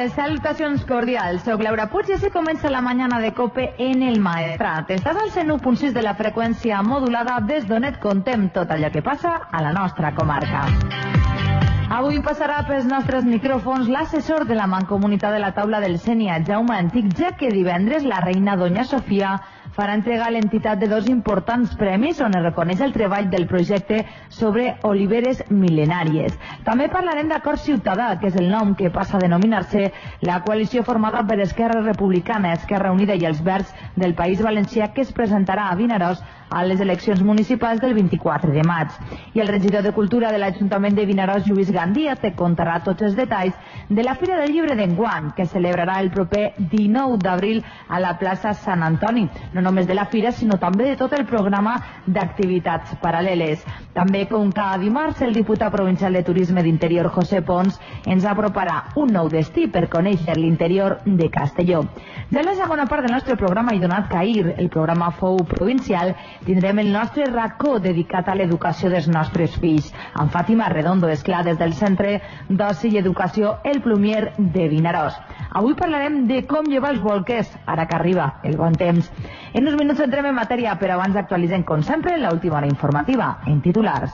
Salutacions cordials, soc Laura Puig i així comença la mañana de COPE en el Maestrat. Estàs al 101.6 de la freqüència modulada des d'on et contem tot allò que passa a la nostra comarca. Avui passarà pels nostres micròfons l'assessor de la Mancomunitat de la Taula del Sénia, Jaume Antic, ja que divendres la reina Doña Sofia farà entregar a l'entitat de dos importants premis on es reconeix el treball del projecte sobre oliveres mil·lenàries. També parlarem d'Acord Ciutadà, que és el nom que passa a denominar-se la coalició formada per Esquerra Republicana, Esquerra Unida i els Verds del País Valencià, que es presentarà a Vinaròs a les eleccions municipals del 24 de maig. I el regidor de Cultura de l'Ajuntament de Vinaròs, Lluís Gandia, te contarà tots els detalls de la Fira del Llibre d'enguany, que celebrarà el proper 19 d'abril a la plaça Sant Antoni. No només de la Fira, sinó també de tot el programa d'activitats paral·leles. També, com cada dimarts, el diputat provincial de Turisme d'Interior, José Pons, ens aproparà un nou destí per conèixer l'interior de Castelló. Ja en la segona part del nostre programa i donat que ahir el programa fou provincial, tindrem el nostre racó dedicat a l'educació dels nostres fills, amb Fàtima Redondo, esclar, des del Centre d'Oci i Educació El Plumier de Vinaròs. Avui parlarem de com llevar els bolquers, ara que arriba el bon temps. En uns minuts entrem en matèria, però abans actualitzem, com sempre, l'última hora informativa, en titulars.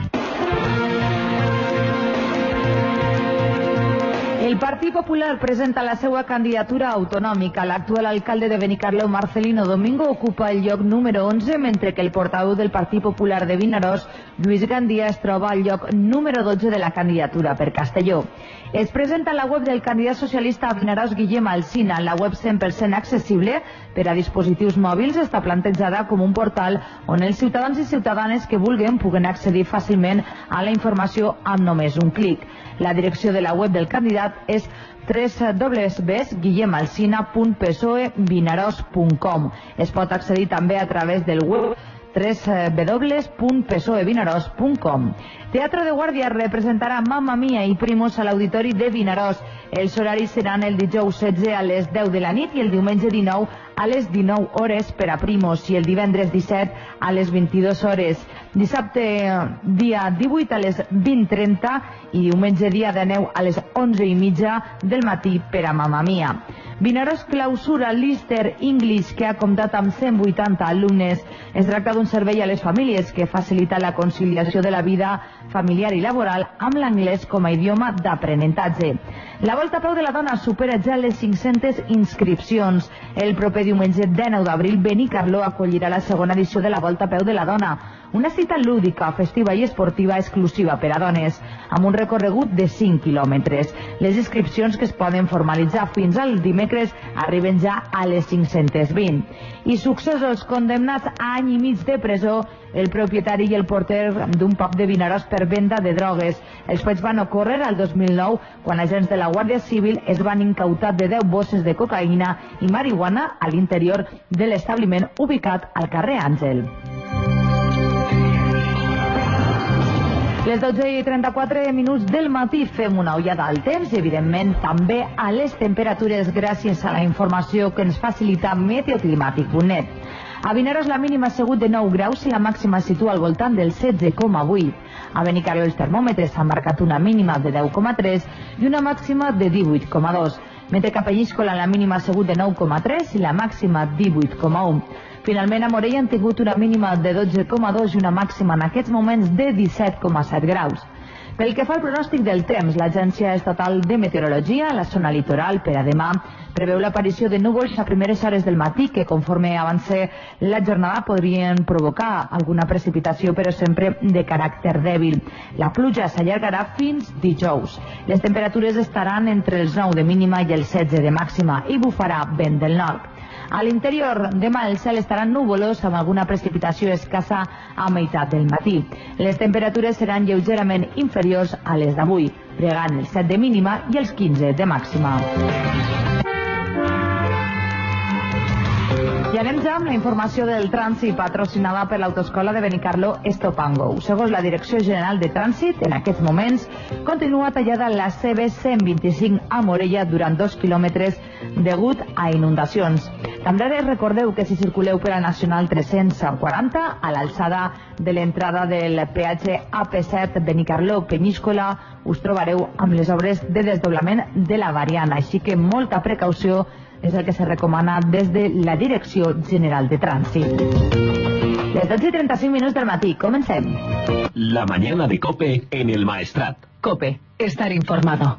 El Partit Popular presenta la seva candidatura autonòmica. L'actual alcalde de Benicarló, Marcelino Domingo, ocupa el lloc número 11, mentre que el portaveu del Partit Popular de Vinaròs, Lluís Gandia, es troba al lloc número 12 de la candidatura per Castelló. Es presenta la web del candidat socialista a Vinaròs, Guillem Alsina. La web 100% accessible per a dispositius mòbils està plantejada com un portal on els ciutadans i ciutadanes que vulguin puguen accedir fàcilment a la informació amb només un clic. La direcció de la web del candidat és www.guillemalsina.psoevinaròs.com. Es pot accedir també a través del web www.psoevinaròs.com. Teatre de Guàrdia representarà Mamma Mia i Primos a l'Auditori de Vinaròs. Els horaris seran el dijous 16 a les 10 de la nit i el diumenge 19 a les 19 hores per a Primos i el divendres 17 a les 22 hores. Dissabte dia 18 a les 20:30 i diumenge dia 19 a les 11:30 del matí per a Mamma Mia. Vinaròs clausura l'Easter English, que ha comptat amb 180 alumnes. Es tracta d'un servei a les famílies que facilita la conciliació de la vida familiar i laboral amb l'anglès com a idioma d'aprenentatge. La Volta a Peu de la Dona supera ja les 500 inscripcions. El proper diumenge 19 d'abril, Benicarló acollirà la segona edició de la Volta a Peu de la Dona, una cita lúdica, festiva i esportiva exclusiva per a dones, amb un recorregut de 5 quilòmetres. Les inscripcions, que es poden formalitzar fins al dimecres, arriben ja a les 520. I successos: condemnats a any i mig de presó el propietari i el porter d'un pub de Vinaròs per venda de drogues. Els fets van ocórrer al 2009, quan agents de la Guàrdia Civil es van incautar de 10 bosses de cocaïna i marihuana a l'interior de l'establiment ubicat al carrer Àngel. Les 12:34 del matí fem una ullada al temps i, evidentment, també a les temperatures gràcies a la informació que ens facilita meteoclimàtic.net. A Vinaròs la mínima ha sigut de 9 graus i la màxima es situa al voltant del 16,8. A Benicarló els termòmetres han marcat una mínima de 10,3 i una màxima de 18,2. Mentre que a Penyíscola la mínima ha sigut de 9,3 i la màxima 18,1. Finalment, a Morella han tingut una mínima de 12,2 i una màxima en aquests moments de 17,7 graus. Pel que fa al pronòstic del temps, l'Agència Estatal de Meteorologia a la zona litoral per a demà preveu l'aparició de núvols a primeres hores del matí que, conforme avance la jornada, podrien provocar alguna precipitació, però sempre de caràcter dèbil. La pluja s'allargarà fins dijous. Les temperatures estaran entre els 9 de mínima i els 16 de màxima i bufarà vent del nord. A l'interior, demà el cel estarà nuvolós amb alguna precipitació escassa a meitat del matí. Les temperatures seran lleugerament inferiors a les d'avui, pregant els 7 de mínima i els 15 de màxima. I anem ja amb la informació del trànsit patrocinada per l'Autoescola de Benicarló Stop and Go. Segons la Direcció General de Trànsit, en aquests moments continua tallada la CB 125 a Morella durant 2 quilòmetres degut a inundacions. També recordeu que si circuleu per la Nacional 340, a l'alçada de l'entrada del peatge AP7 Benicarló-Penyíscola, us trobareu amb les obres de desdoblament de la variant, així que molta precaució és el que se recomana des de la Direcció General de Trànsit. Les 12:35 del matí, comencem. La mañana de COPE en el Maestrat. COPE, estar informado.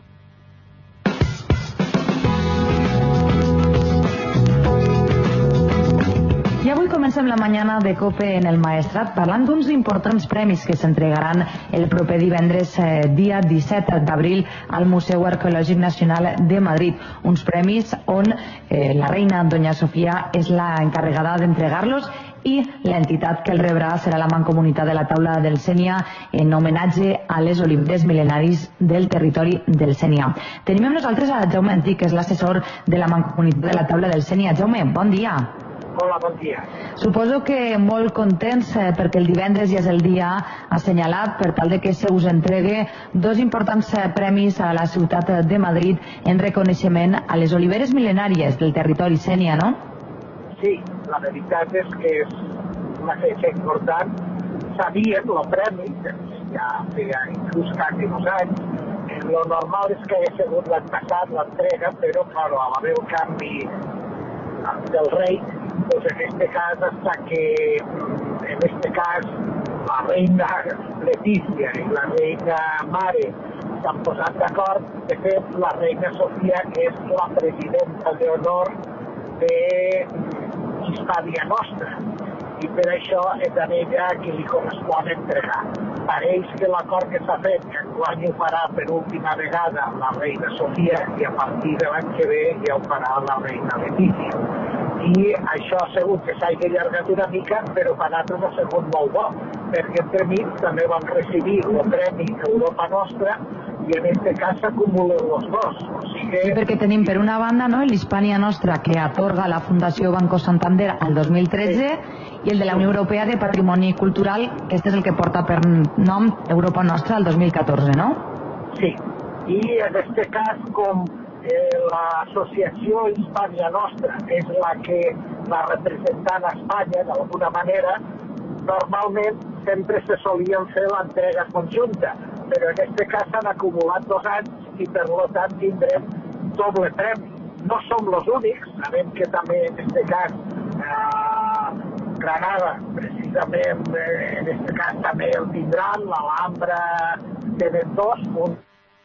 I avui comencem la mañana de COPE en el Maestrat parlant d'uns importants premis que s'entregaran el proper divendres dia 17 d'abril al Museu Arqueològic Nacional de Madrid. Uns premis on la reina Doña Sofia és la encarregada d'entregar-los i l'entitat que el rebrà serà la Mancomunitat de la Taula del Sénia en homenatge a les oliveres mil·lenaris del territori del Sénia. Tenim amb nosaltres a Jaume Antic, que és l'assessor de la Mancomunitat de la Taula del Sénia. Jaume, bon dia. Hola, bon dia. Suposo que molt contents perquè el divendres ja és el dia assenyalat per tal de que se us entregue dos importants premis a la ciutat de Madrid en reconeixement a les oliveres mil·lenàries del territori sénia, no? Sí, la veritat és que és una festa important. Sabíem el premi, que ja feia inclús quasi 2 anys. Lo normal és que hagués sigut l'any passat l'entrega, però, claro, a l'haver el canvi del rei, pues en este cas, hasta que, en este cas, la reina Letícia i la reina Mare s'han posat d'acord. De fet, la reina Sofia és la presidenta d'honor de Hispània Nostra, i per això és a ella que li correspon entregar. Pareix que l'acord que s'ha fet, que enguany ho farà per última vegada la reina Sofia, i a partir de l'any que ve ja ho farà la reina Letícia. I això ha sigut que s'hagi allargat una mica, però per nosaltres ha sigut molt bo, perquè entremig també vam recibir el Premi Europa Nostra, i en aquest cas s'acumulen els dos. O sigui... Sí, perquè tenim per una banda, no, l'Hispània Nostra, que atorga la Fundació Banco Santander al 2013, i el de la Unió Europea de Patrimoni Cultural, que este és el que porta per nom Europa Nostra al 2014, no? Sí, i en aquest cas, com l'associació Hispània Nostra és la que va representant a Espanya d'alguna manera, normalment sempre se solien fer l'entrega conjunta, però en aquest cas s'han acumulat 2 anys i per tant tindrem doble premi. No som els únics, sabem que també en aquest cas Granada, precisament en aquest cas també el tindran, l'Alhambra tenen 2, un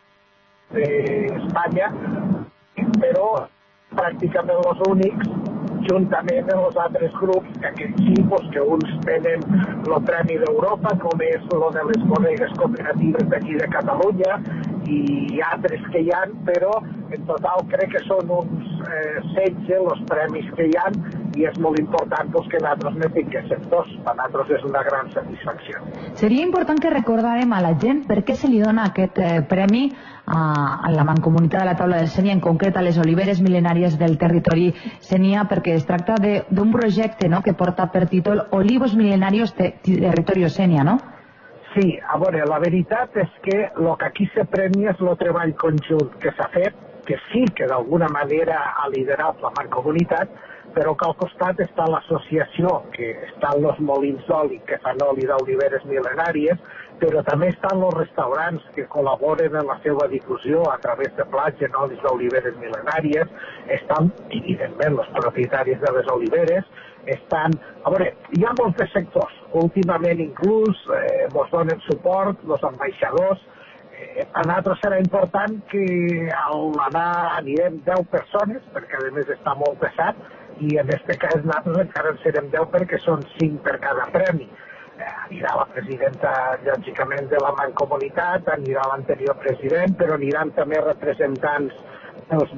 d'Espanya, però pràcticament els únics, juntament amb els altres grups, que aquests sí, que uns tenen el Premi d'Europa, com és el de les bodegues cooperatives d'aquí de Catalunya, i altres que hi ha, però en total crec que són uns 16 els premis que hi ha, i és molt important que nosaltres ne tinguéssim 2. Per nosaltres és una gran satisfacció. Seria important que recordàrem a la gent per què se li dona aquest premi a la Mancomunitat de la Taula del Sénia, en concret a les oliveres mil·lenàries del territori sénia, perquè es tracta d'un projecte, no?, que porta per títol Olivos Mil·lenarios Territorio Sénia, no? Sí, a veure, la veritat és que el que aquí se premia és el treball conjunt que s'ha fet, que sí que d'alguna manera ha liderat la Mancomunitat, però que al costat està l'associació, que estan els molins d'oli, que fan oli d'oliveres mil·lenàries, però també estan els restaurants que col·laboren en la seva difusió a través de plats en olis d'oliveres mil·lenàries, estan, evidentment, els propietaris de les oliveres, estan... A veure, hi ha molts sectors. Últimament, inclús, ens donen suport, els ambaixadors. A nosaltres serà important que al anar anirem 10 persones, perquè a més està molt pesat, i en aquest cas nosaltres encara en serem 10 perquè són 5 per cada premi. Anirà la presidenta, lògicament, de la Mancomunitat, anirà l'anterior president, però aniran també representants dels...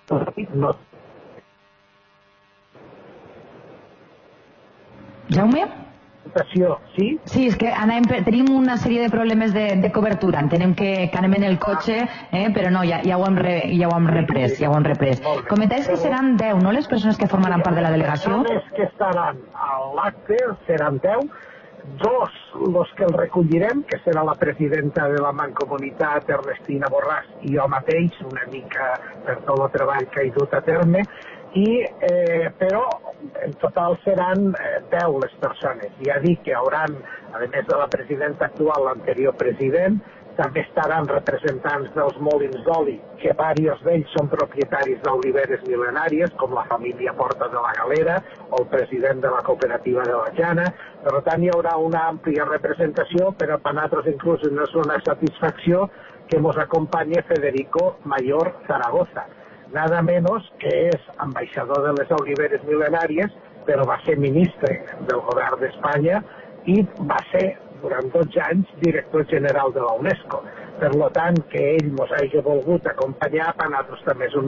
Jaume? Sí? Sí, és que tenim una sèrie de problemes de cobertura. Entenem que anem en el cotxe, però no, ja ho hem reprès. Comentaves que seran 10, no?, les persones que formaran part de la delegació? Les persones que estaran a l'acte seran 10, 2 els que el recollirem, que serà la presidenta de la Mancomunitat, Ernestina Borràs, i jo mateix, una mica per tot el treball que he dut a terme, però en total seran 10 les persones. Ja dic que hauran, a més de la presidenta actual, l'anterior president, també estaran representants dels molins d'oli, que diversos d'ells són propietaris d'oliveres mil·lenàries, com la família Porta de la Galera o el president de la cooperativa de la Jana. Per tant, hi haurà una àmplia representació, però per nosaltres inclús és una satisfacció que ens acompanya Federico Mayor Zaragoza, nada menos que és ambaixador de les oliveres mil·lenàries, però va ser ministre del govern d'Espanya i va ser durant 12 anys director general de la UNESCO. Per tant, que ell ens hagi volgut acompanyar per nosaltres també és un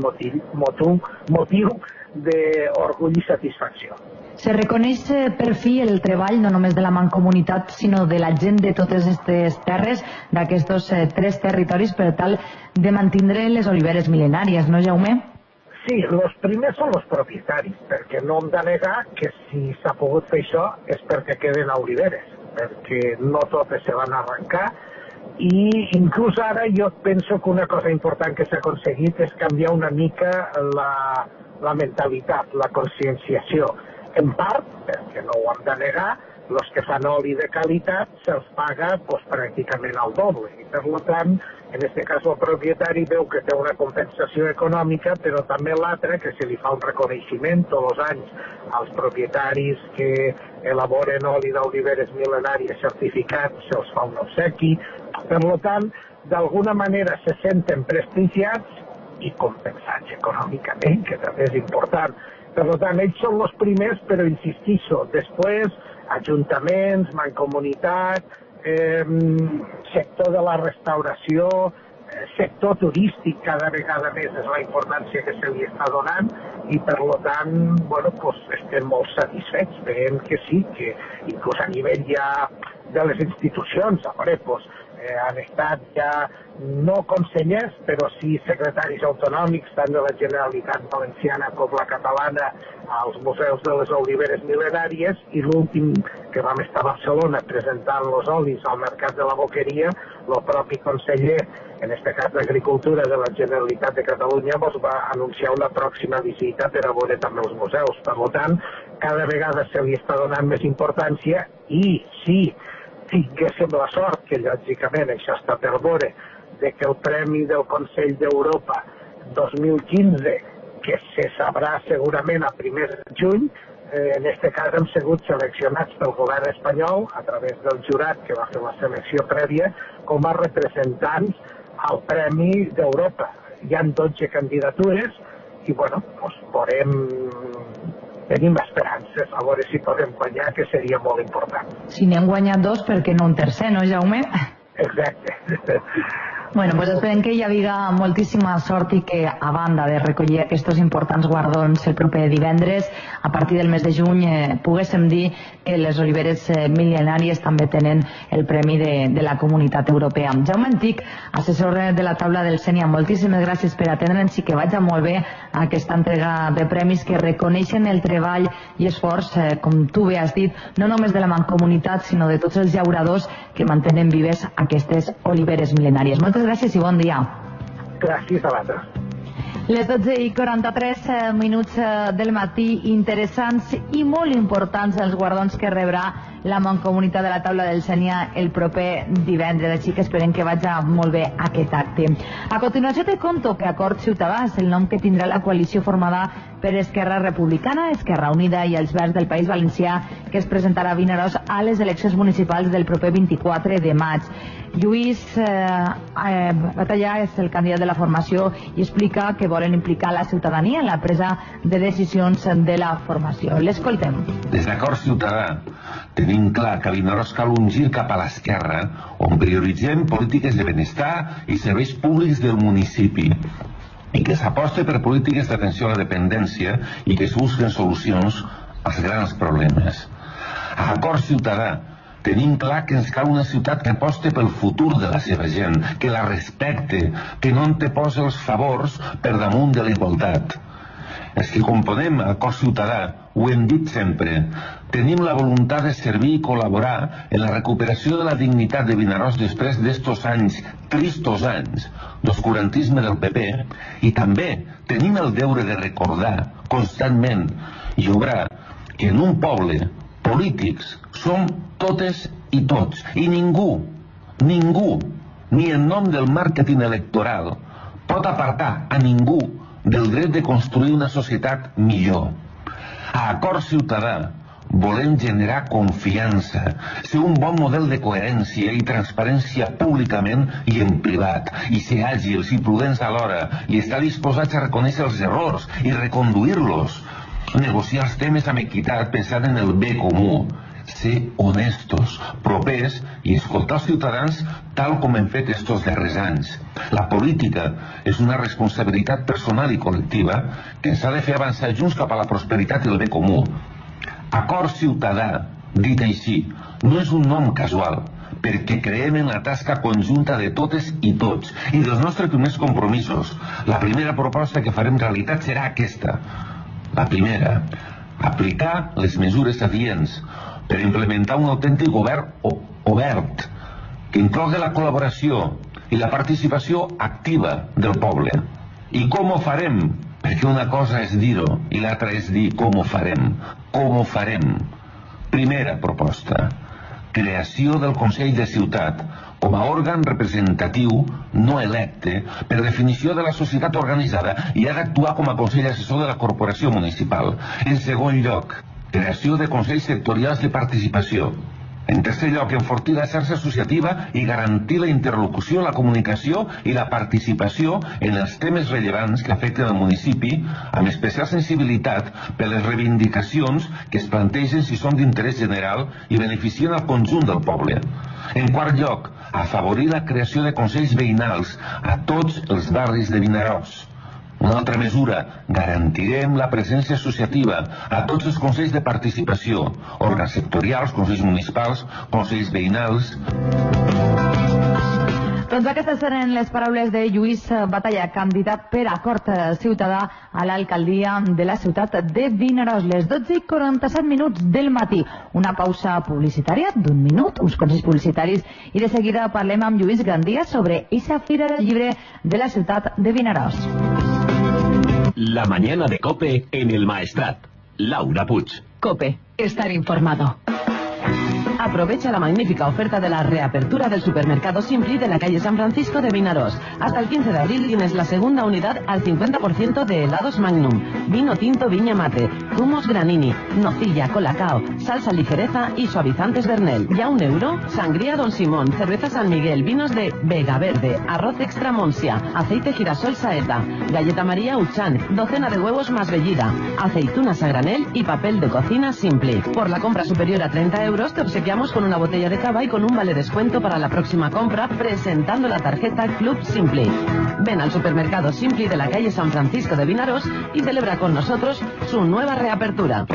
motiu d'orgull i satisfacció. Se reconeix per fi el treball no només de la mancomunitat, sinó de la gent de totes aquestes terres, d'aquests 3 territoris, per tal de mantindre les oliveres mil·lenàries, no, Jaume? Sí, els primers són els propietaris, perquè no hem de negar que si s'ha pogut fer això és perquè queden oliveres, perquè no totes se van arrencar, i inclús ara jo penso que una cosa important que s'ha aconseguit és canviar una mica la mentalitat, la conscienciació. En part, perquè no ho hem de negar, els que fan oli de qualitat se'ls paga pràcticament al doble. I per tant, en aquest cas el propietari veu que té una compensació econòmica, però també l'altre, que se li fa un reconeixement tots els anys als propietaris que elaboren oli d'oliveres mil·lenàries certificats, se'ls fa un obsequi. Per tant, d'alguna manera se senten prestigiats i compensats econòmicament, que també és important. Per tant, ells són els primers, però insistixo, després ajuntaments, mancomunitat, sector de la restauració, sector turístic, cada vegada més és la importància que se li està donant i per tant, estem molt satisfets, veiem que sí, que inclús a nivell ja de les institucions, han estat ja no consellers, però sí secretaris autonòmics, tant de la Generalitat Valenciana com la catalana, als museus de les oliveres mil·lenàries, i l'últim que vam estar a Barcelona presentant els olis al Mercat de la Boqueria, el propi conseller, en aquest cas d'Agricultura de la Generalitat de Catalunya, va anunciar una pròxima visita per a veure també els museus. Per tant, cada vegada se li està donant més importància i sí, tinguéssim la sort, que lògicament això està per veure, de que el Premi del Consell d'Europa 2015, que se sabrà segurament a primers de juny, en aquest cas hem sigut seleccionats pel govern espanyol, a través del jurat que va fer la selecció prèvia, com a representants al Premi d'Europa. Hi ha 12 candidatures i, tenim esperances, a veure si podem guanyar, que seria molt important. Si n'hem guanyat 2, per què no un tercer, no, Jaume? Exacte. Pues esperem que hi hagi moltíssima sort i que, a banda de recollir aquests importants guardons el proper divendres, a partir del mes de juny poguéssim dir que les oliveres mil·lenàries també tenen el premi de la Comunitat Europea. Jaume Antic, assessor de la taula del Sénia, moltíssimes gràcies per atendre'ns i que vagi molt bé aquesta entrega de premis que reconeixen el treball i esforç, com tu bé has dit, no només de la mancomunitat, sinó de tots els llauradors que mantenen vives aquestes oliveres mil·lenàries. Moltes gràcies i bon dia. Gràcies a l'altre. Les 12:43 del matí, interessants i molt importants els guardons que rebrà la mancomunitat de la taula del Sénia el proper divendres, així que esperem que vagi molt bé aquest acte. A continuació te conto que Acord Ciutadà és el nom que tindrà la coalició formada per Esquerra Republicana, Esquerra Unida i els Verds del País Valencià, que es presentarà a Vinaròs a les eleccions municipals del proper 24 de maig. Lluís Batallà és el candidat de la formació i explica que volen implicar la ciutadania en la presa de decisions de la formació. L'escoltem. Des d'Acord Ciutadà tenim clar que a Vinaròs cal un gir cap a l'esquerra, on prioritzem polítiques de benestar i serveis públics del municipi, i que s'aposta per polítiques d'atenció a la dependència i que es busquen solucions als grans problemes. A Acord Ciutadà tenim clar que ens cal una ciutat que aposte pel futur de la seva gent, que la respecte, que no anteposa els favors per damunt de la igualtat. Els que componem Acord Ciutadà ho hem dit sempre, tenim la voluntat de servir i col·laborar en la recuperació de la dignitat de Vinaròs després d'estos anys, tristos anys, d'oscurantisme del PP, i també tenim el deure de recordar constantment i obrar que en un poble polítics som totes i tots, i ningú, ni en nom del màrqueting electoral, pot apartar a ningú del dret de construir una societat millor. A Acord Ciutadà volem generar confiança, ser un bon model de coherència i transparència públicament i en privat, i ser àgils i prudents alhora, i estar disposats a reconèixer els errors i reconduir-los, negociar els temes amb equitat pensant en el bé comú, ser honestos, propers i escoltar els ciutadans tal com hem fet estos darrers anys. La política és una responsabilitat personal i col·lectiva que ens ha de fer avançar junts cap a la prosperitat i el bé comú. Acord Ciutadà, dit així, no és un nom casual, perquè creiem en la tasca conjunta de totes i tots i dels nostres primers compromisos. La primera proposta que farem realitat serà aquesta. La primera, aplicar les mesures adients per implementar un autèntic govern obert que inclogui la col·laboració i la participació activa del poble. I com ho farem? Perquè una cosa és dir-ho i l'altra és dir com ho farem. Com ho farem? Primera proposta, creació del Consell de Ciutat com a òrgan representatiu no electe per definició de la societat organitzada i ha d'actuar com a consell assessor de la corporació municipal. En segon lloc, creació de consells sectorials de participació. En tercer lloc, enfortir la xarxa associativa i garantir la interlocució, la comunicació i la participació en els temes rellevants que afecten el municipi, amb especial sensibilitat per les reivindicacions que es plantegen si són d'interès general i beneficien el conjunt del poble. En quart lloc, afavorir la creació de consells veïnals a tots els barris de Vinaròs. Una altra mesura, garantirem la presència associativa a tots els consells de participació, òrgans sectorials, consells municipals, consells veïnals. Doncs aquestes eren les paraules de Lluís Batalla, candidat per Acord Ciutadà a l'alcaldia de la ciutat de Vinaròs. Les 12:47 del matí. Una pausa publicitària d'un minut, uns consells publicitaris, i de seguida parlem amb Lluís Gandia sobre eixa Fira del Llibre de la ciutat de Vinaròs. La mañana de COPE en el Maestrat. Laura Puig. COPE. Estar informado. Aprovecha la magnífica oferta de la reapertura del supermercado Simpli de la calle San Francisco de Vinaròs. Hasta el 15 de abril tienes la segunda unidad al 50% de helados Magnum, vino tinto Viña Mate, zumos Granini, nocilla, colacao, salsa ligereza y suavizantes Bernel. ¿Ya €1? Sangría Don Simón, cerveza San Miguel, vinos de Vega Verde, arroz extra Monsia, aceite girasol Saeta, galleta María Uchán, docena de huevos más bellida, aceitunas a granel y papel de cocina Simpli. Por la compra superior a 30 euros te obsequiamos con una botella de cava y con un vale descuento para la próxima compra presentando la tarjeta Club Simpli. Ven al supermercado Simpli de la calle San Francisco de Vinaròs y celebra con nosotros su nueva reapertura.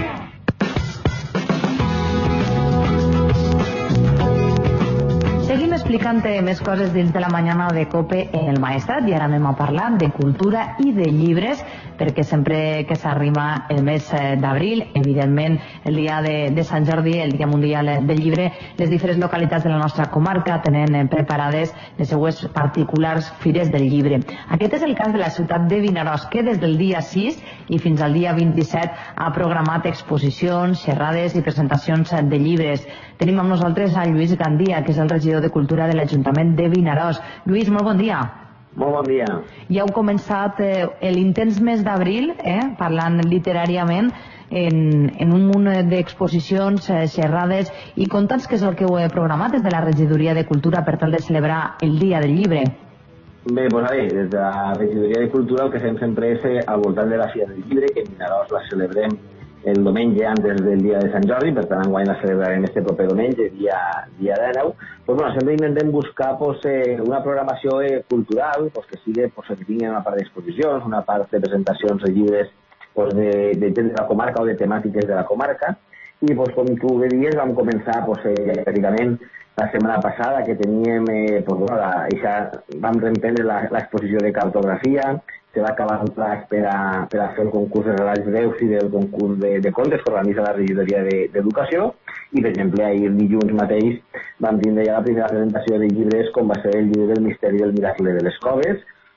Seguim explicant més coses dins de la mañana de COPE en el Maestrat i ara anem a parlar de cultura i de llibres, perquè sempre que s'arriba el mes d'abril, evidentment el dia de Sant Jordi, el dia mundial del llibre, les diferents localitats de la nostra comarca tenen preparades les seues particulars fires del llibre. Aquest és el cas de la ciutat de Vinaròs, que des del dia 6 i fins al dia 27 ha programat exposicions, xerrades i presentacions de llibres. Tenim amb nosaltres a Lluís Gandia, que és el regidor de Cultura de l'Ajuntament de Vinaròs. Lluís, molt bon dia. Molt bon dia. Ja heu començat l'intens mes d'abril, parlant literàriament, en un munt d'exposicions, xerrades, i conta'ns què és el que heu programat des de la Regidoria de Cultura per tal de celebrar el Dia del Llibre. Bé, doncs des de la Regidoria de Cultura el que fem sempre és al voltant de la Fira del Llibre, que en Vinaròs la celebrem el diumenge antes del dia de Sant Jordi, per tant enguany la celebrarem este proper diumenge, dia 19. Pues bueno, sempre intentem buscar una programació cultural que sigui que tingui una part d'exposicions, una part de presentacions de llibres de gent de la comarca o de temàtiques de la comarca. I com tu bé dies vam començar pràcticament la setmana passada, que teníem, vam reemprendre l'exposició de cartografia, se va acabar el plaç per a fer el concurs de relats breus i del concurs de contes que organitza la Regidoria d'Educació, i per exemple ahir dilluns mateix vam tindre ja la primera presentació de llibres com va ser el llibre del misteri del miracle de les coves,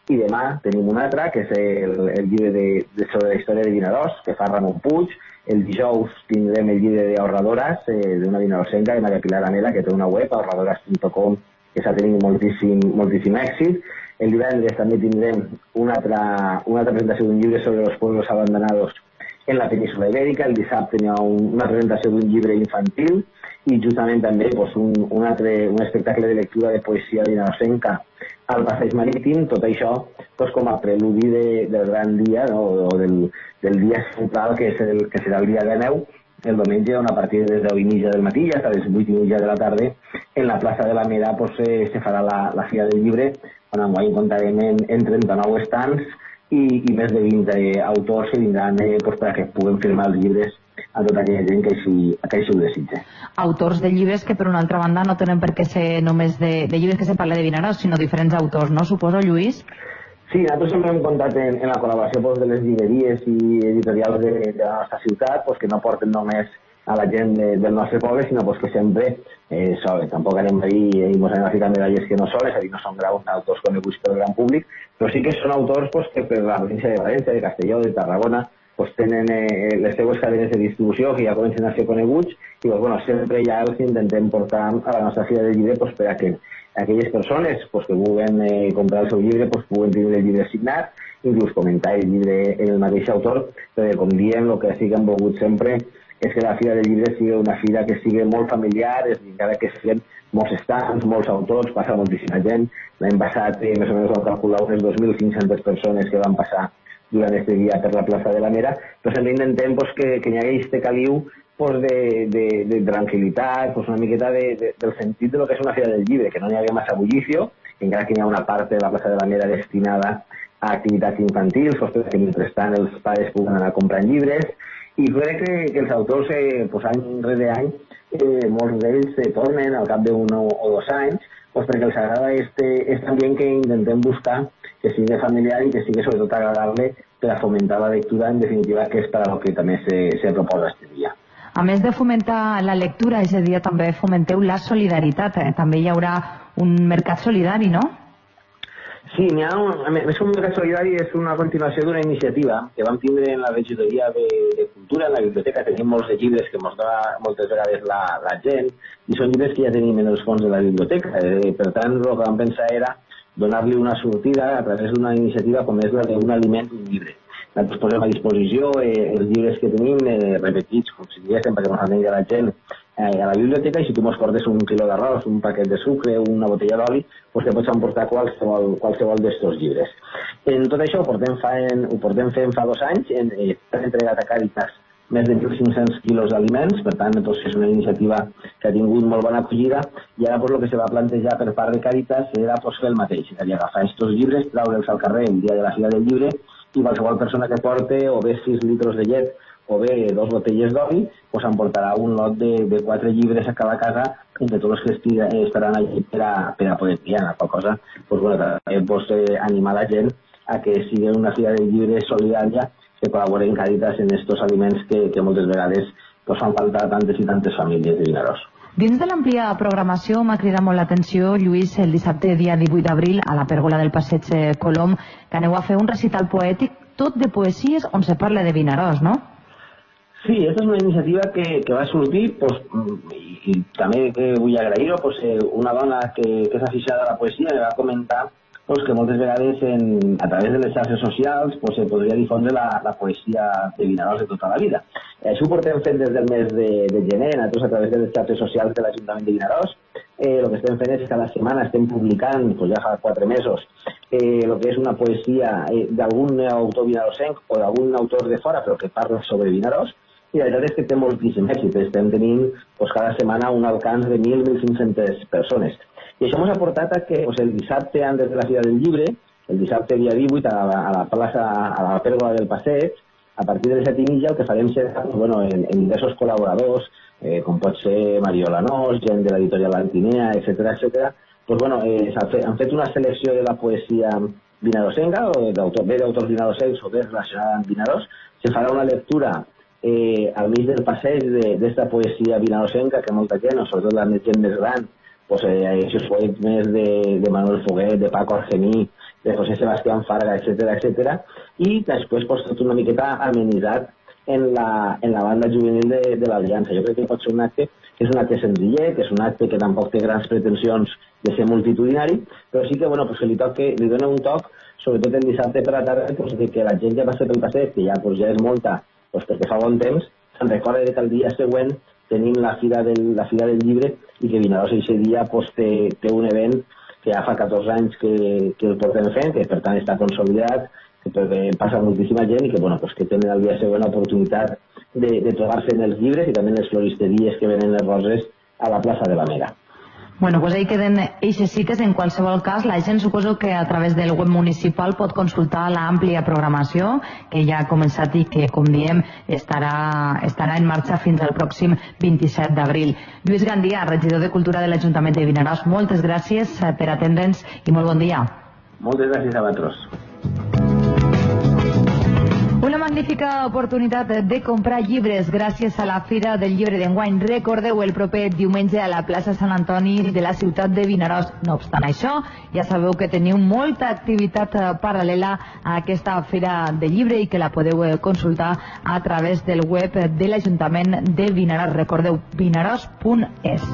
i demà tenim un altre, que és el llibre sobre la història de Vinaròs, que fa Ramon Puig. El dijous tindrem el llibre d'ahorradores d'una vinarosenca, de Maria Pilar Anela, que té una web, ahorradores.com, que està tenint moltíssim èxit. El divendres també tindrem una altra presentació d'un llibre sobre els pueblos abandonados en la península ibèrica. El dissabte hi ha una presentació d'un llibre infantil i justament també un espectacle de lectura de poesia vinarosenca al passeig marítim. Tot això com a preludi del gran dia, o del dia central, que serà el dia de neu, el diumenge, on a partir de les 10:30 del matí fins a les 8:30 de la tarda, en la plaça de la Mera se farà la Fira del Llibre, on enguany comptarem en 39 estants i més de 20 autors que vindran perquè puguem firmar els llibres a tota aquella gent que així ho desitja. Autors de llibres que, per una altra banda, no tenen per què ser només de llibres que se parla de Vinaròs, sinó diferents autors, no? Suposo, Lluís? Sí, nosaltres sempre hem comptat en la col·laboració de les llibreries i editorials de la nostra ciutat, que no porten només a la gent del nostre poble, sinó que sempre solen. Tampoc anem a dir i ens anem a ficar medalles que no són, és a dir, no són autors coneguts pel gran públic, però sí que són autors que per la província de València, de Castelló, de Tarragona, tenen les seues cadenes de distribució que ja comencen a ser coneguts i sempre ja els intentem portar a la nostra Fira del Llibre per a que aquelles persones que vulguin comprar el seu llibre puguen tenir el llibre signat, inclús comentar el llibre en el mateix autor, perquè com diem, el que sí que hem volgut sempre és que la Fira del Llibre sigui una fira que sigui molt familiar, encara que siguin molts estants, molts autors, passa moltíssima gent. L'any passat més o menys vam calcular unes 2.500 persones que van passar durant aquest dia per la plaça de la Mera, però sempre intentem que hi hagi aquest caliu de tranquil·litat, una miqueta del sentit de lo que és una Fira del Llibre, que no hi hagi massa bullicio, encara que hi ha una part de la plaça de la Mera destinada a activitats infantils, que mentrestant els pares puguen anar comprant llibres, i crec que els autors, any rere any, molts d'ells tornen al cap d'un o 2 anys, perquè els agrada aquest ambient que intentem buscar, que sigui familiar i que sigui sobretot agradable per a fomentar la lectura, en definitiva, que és per a lo que també se proposa aquest dia. A més de fomentar la lectura, aquest dia també fomenteu la solidaritat. També hi haurà un mercat solidari, no? Sí, més que un mercat solidari és una continuació d'una iniciativa que vam tindre en la regidoria de Cultura, en la biblioteca. Tenim molts de llibres que ens dona moltes vegades la gent i són llibres que ja tenim en els fons de la biblioteca. Per tant, el que vam pensar era donar-li una sortida a través d'una iniciativa com és la d'un aliment, un llibre. Nosaltres posem a disposició els llibres que tenim repetits, com si diguéssim, perquè ens atengui la gent a la biblioteca, i si tu mos portes un quilo d'arròs, un paquet de sucre, una botella d'oli, te pots emportar qualsevol d'estos llibres. En tot això ho portem fent fa 2 anys, hem entregat a Càritas més de 1.500 quilos d'aliments, per tant, és una iniciativa que ha tingut molt bona acollida, i ara el que se va plantejar per part de Càritas era fer el mateix, és a dir, agafar aquests llibres, traure'ls al carrer el dia de la Fira del Llibre, i qualsevol persona que porte o bé 6 litres de llet o bé 2 botelles d'oli, emportarà un lot de 4 llibres a cada casa, entre tots els que estaran allí per a poder triar. La qual cosa, animar la gent a que sigui una Fira del Llibre solidària que col·labori en Càritas en aquests aliments que moltes vegades fan falta a tantes i tantes famílies de Vinaròs. Dins de l'àmplia programació m'ha cridat molt l'atenció, Lluís, el dissabte dia 18 d'abril a la pèrgola del Passeig Colom, que aneu a fer un recital poètic tot de poesies on se parla de Vinaròs, no? Sí, aquesta és una iniciativa que va sortir, i també vull agrair-ho, una dona que és aficionada a la poesia me va comentar que moltes vegades a través de les xarxes socials se podria difondre la poesia de Vinaròs de tota la vida. Això ho portem fent des del mes de gener, nosaltres a través de les xarxes socials de l'Ajuntament de Vinaròs. El que estem fent és que cada setmana estem publicant, ja fa 4 mesos, el que és una poesia d'algun autor vinaròsenc o d'algun autor de fora, però que parla sobre Vinaròs, i la veritat és que té moltíssim èxit. Estem tenint cada setmana un alcance de 1.000-1.500 persones. I això ens ha portat a que el dissabte, antes de la Fira del Llibre, el dissabte dia 18, a la plaça, a la pèrgola del Passeig, a partir de les 7:30, el que farem serà, en diversos col·laboradors, com pot ser Mariola Nos, gent de l'editorial Antinea, etc., han fet una selecció de la poesia vinaròsenca, bé d'autors vinaròsencs o bé relacionada amb Vinaròs. Se farà una lectura al mig del passeig d'esta poesia vinaròsenca que molta gent, sobretot la gent més gran, aquests poets més de Manuel Foguet, de Paco Argemí, de José Sebastián Farga, etcètera, i després pues, tot una miqueta amenitzat en la banda juvenil de l'Aliança. Jo crec que pot ser un acte que és un acte senzillet, que és un acte que tampoc té grans pretensions de ser multitudinari, però sí que, bueno, pues, li dona un toc, sobretot el dissabte per la tarda, pues, que la gent ja passa pel passeig, que ja, pues, ja és molta, pues, perquè fa bon temps, se'n recorda que el dia següent tenim la Fira del Llibre i que Vinaròs aquest dia pues, té un event que ja fa 14 anys que el portem fent, que per tant està consolidat, perquè passa moltíssima gent i que, bueno, pues, que tenen el dia següent l'oportunitat de trobar-se en els llibres i també en les floristeries que venen les roses a la plaça de la Mera. Bueno, pues ahí queden eixes cites. En qualsevol cas, la gent suposo que a través del web municipal pot consultar l'àmplia programació que ja ha començat i que, com diem, estarà en marxa fins al pròxim 27 d'abril. Lluís Gandia, regidor de Cultura de l'Ajuntament de Vinaròs, moltes gràcies per atendre'ns i molt bon dia. Moltes gràcies a vosaltres. Una magnífica oportunitat de comprar llibres gràcies a la Fira del Llibre d'enguany. Recordeu, el proper diumenge a la plaça Sant Antoni de la ciutat de Vinaròs. No obstant això, ja sabeu que teniu molta activitat paral·lela a aquesta Fira del Llibre i que la podeu consultar a través del web de l'Ajuntament de Vinaròs. Recordeu, vinaròs.es.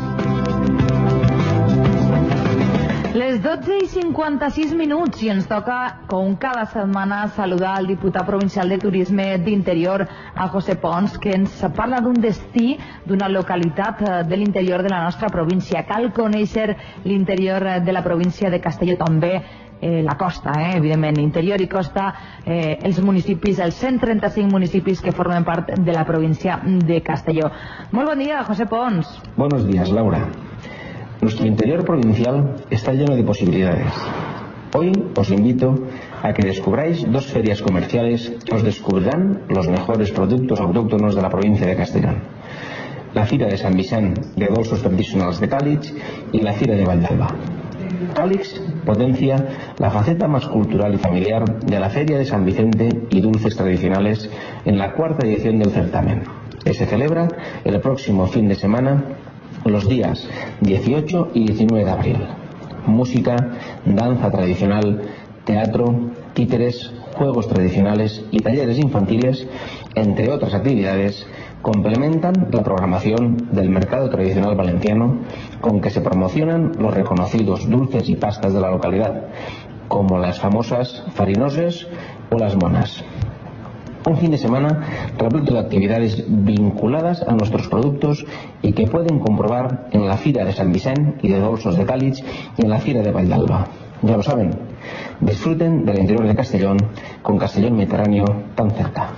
Les 12:56 i ens toca, com cada setmana, saludar el diputat provincial de Turisme d'Interior, a José Pons, que ens parla d'un destí, d'una localitat de l'interior de la nostra província. Cal conèixer l'interior de la província de Castelló, també la costa, evidentment, interior i costa, els municipis, els 135 municipis que formen part de la província de Castelló. Molt bon dia, José Pons. Buenos días, Laura. Nuestro interior provincial está lleno de posibilidades. Hoy os invito a que descubráis dos ferias comerciales que os descubrirán los mejores productos autóctonos de la provincia de Castellón. La Fira de Sant Vicent de Dolços Tradicionals de Càlig y la Fira de Valldalba. Càlig potencia la faceta más cultural y familiar de la Feria de San Vicente y Dulces Tradicionales en la 4ª edición del certamen, que se celebra el próximo fin de semana, los días 18 y 19 de abril. Música, danza tradicional, teatro, títeres, juegos tradicionales y talleres infantiles, entre otras actividades, complementan la programación del mercado tradicional valenciano, con que se promocionan los reconocidos dulces y pastas de la localidad, como las famosas farinoses o las monas. Un fin de semana repleto de actividades vinculadas a nuestros productos y que pueden comprobar en la Fira de Sant Vicent y de Dolços de Càlig y en la Fira de Valldalba. Ya lo saben, disfruten del interior de Castellón con Castellón Mediterráneo tan cerca.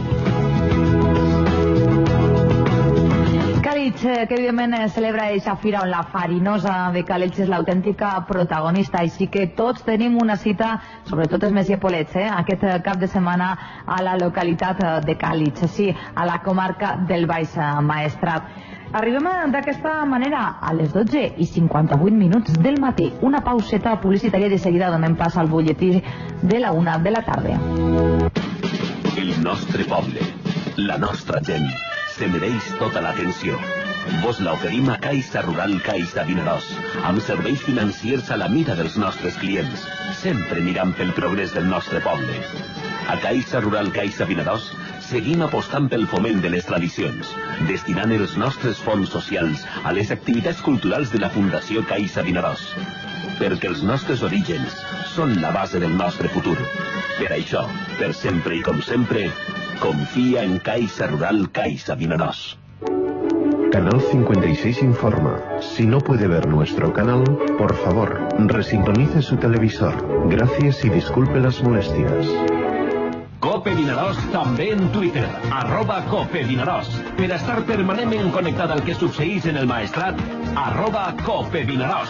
Que evidentment celebra aquesta fira on la farinosa de Càlig és l'autèntica protagonista, així que tots tenim una cita, sobretot els més llepolets, aquest cap de setmana a la localitat de Càlig, sí, a la comarca del Baix Maestrat. Arribem d'aquesta manera a les 12:58 del matí. Una pauseta publicitària i de seguida donem pas al butlletí de la 1 de la tarda. El nostre poble, la nostra gent, se mereix tota l'atenció. Vos l'oferim a Caixa Rural Caixa Vinaròs, amb serveis financiers a la mida dels nostres clients, sempre mirant pel progrés del nostre poble. A Caixa Rural Caixa Vinaròs seguim apostant pel foment de les tradicions, destinant els nostres fons socials a les activitats culturals de la Fundació Caixa Vinaròs. Perquè els nostres orígens són la base del nostre futur. Per això, per sempre i com sempre, confía en Caixa Rural Caixa Vinaròs. Canal 56 informa. Si no puede ver nuestro canal, por favor, resintonice su televisor. Gracias y disculpe las molestias. Cope Vinaròs també en Twitter, @CopeVinaròs. Per estar permanentment connectat al que succeís en el Maestrat, @CopeVinaròs.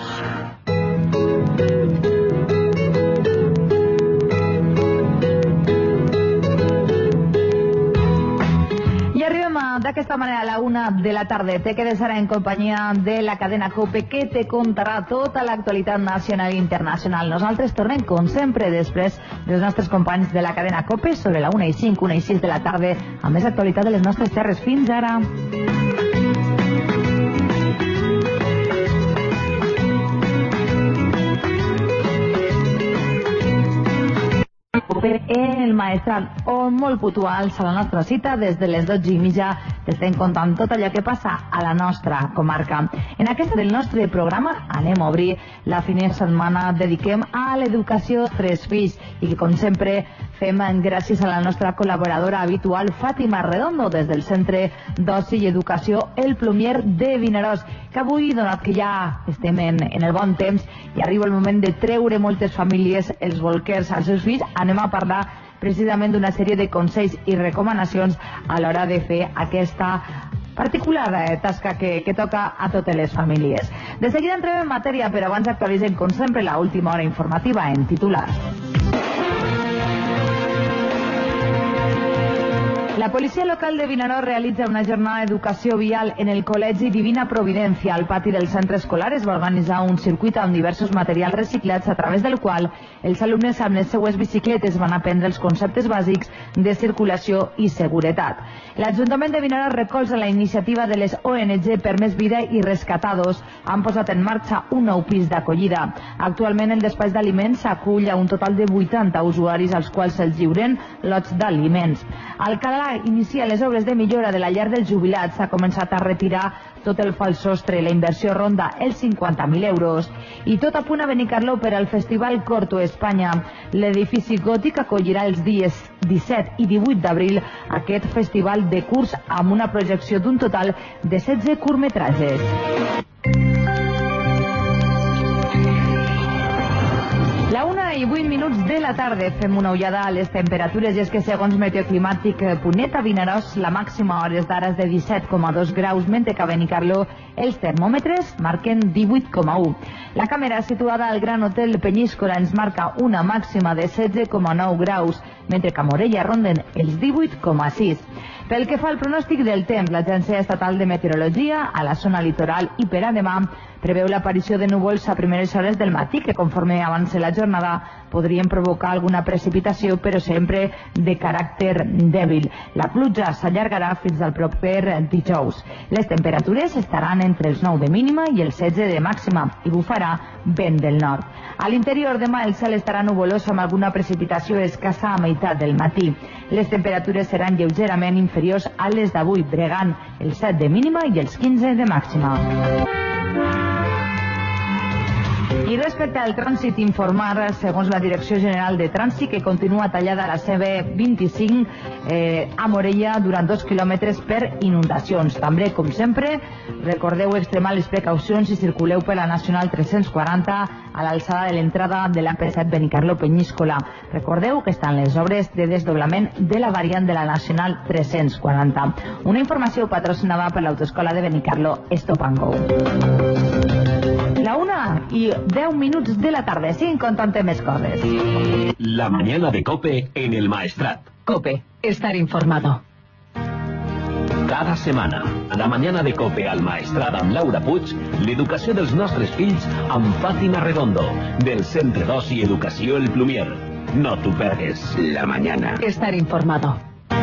D'aquesta manera, a la 1 de la tarda te quedes ara en companyia de la cadena COPE, que te contarà tota l'actualitat nacional i internacional. Nosaltres tornem, com sempre, després dels nostres companys de la cadena COPE sobre la 1:05, 1:06 de la tarda, amb més actualitat de les nostres terres. Fins ara! COPE en el Maestrat, on molt puntuals a la nostra cita des de les 12:30 t'estem contant tot allò que passa a la nostra comarca. En aquesta del nostre programa anem a obrir la fina setmana dediquem a l'educació 3 fills i que com sempre fem gràcies a la nostra col·laboradora habitual Fàtima Redondo des del Centre d'Oci i Educació El Plumier de Vinaròs, que avui, donat que ja estem en el bon temps i arriba el moment de treure moltes famílies els bolquers als seus fills, anem a parlar precisament d'una sèrie de consells i recomanacions a l'hora de fer aquesta particular tasca que toca a totes les famílies. De seguida entrem en matèria, però abans actualitzem com sempre la última hora informativa en titular. La policia local de Vinaròs realitza una jornada d'educació vial en el Col·legi Divina Providència. Al pati del centre escolar es va organitzar un circuit amb diversos materials reciclats a través del qual els alumnes amb les seues bicicletes van aprendre els conceptes bàsics de circulació i seguretat. L'Ajuntament de Vinaròs recolza la iniciativa de les ONG Per Més Vida i Rescatados. Han posat en marxa un nou pis d'acollida. Actualment el despatx d'aliments acull a un total de 80 usuaris als quals se'ls lliuren lots d'aliments. Alcalá inicia les obres de millora de la llar dels jubilats. S'ha començat a retirar tot el fals sostre. La inversió ronda els 50.000 euros. I tot a punt a Benicarló per al Festival Corto Espanya. L'edifici gòtic acollirà els dies 17 i 18 d'abril aquest festival de curs amb una projecció d'un total de 16 curtmetratges. La 1:08 de la tarda fem una ullada a les temperatures i és que segons Meteoclimàtic.net a Vinaròs la màxima a hores d'ara és de 17,2 graus, mentre que a Benicarló els termòmetres marquen 18,1. La càmera situada al Gran Hotel Penyíscola ens marca una màxima de 16,9 graus, mentre que a Morella ronden els 18,6. Pel que fa al pronòstic del temps, l'Agència Estatal de Meteorologia a la zona litoral i per a demà preveu l'aparició de núvols a primeres hores del matí que conforme avance la jornada podrien provocar alguna precipitació però sempre de caràcter dèbil. La pluja s'allargarà fins al proper dijous. Les temperatures estaran entre els 9 de mínima i els 16 de màxima i bufarà vent del nord. A l'interior demà el cel estarà nuvolós amb alguna precipitació escassa a meitat del matí. Les temperatures seran lleugerament inferiors a les d'avui, bregant els 7 de mínima i els 15 de màxima. I respecte al trànsit, informar, segons la Direcció General de Trànsit, que continua tallada la CV25 a Morella durant 2 quilòmetres per inundacions. També, com sempre, recordeu extremar les precaucions si circuleu per la Nacional 340 a l'alçada de l'entrada de l'AP7 Benicarló Penyíscola. Recordeu que estan les obres de desdoblament de la variant de la Nacional 340. Una informació patrocinada per l'Autoescola de Benicarló Stop and Go. La 1:10 de la tarde, sin contante més coses. La mañana de COPE en el Maestrat. COPE, estar informado. Cada setmana, a la mañana de COPE al Maestrat amb Laura Puig, l'educació dels nostres fills amb Fàtima Redondo, del Centre d'Oci i Educació El Plumier. No t'ho perdes. La mañana. Estar informado.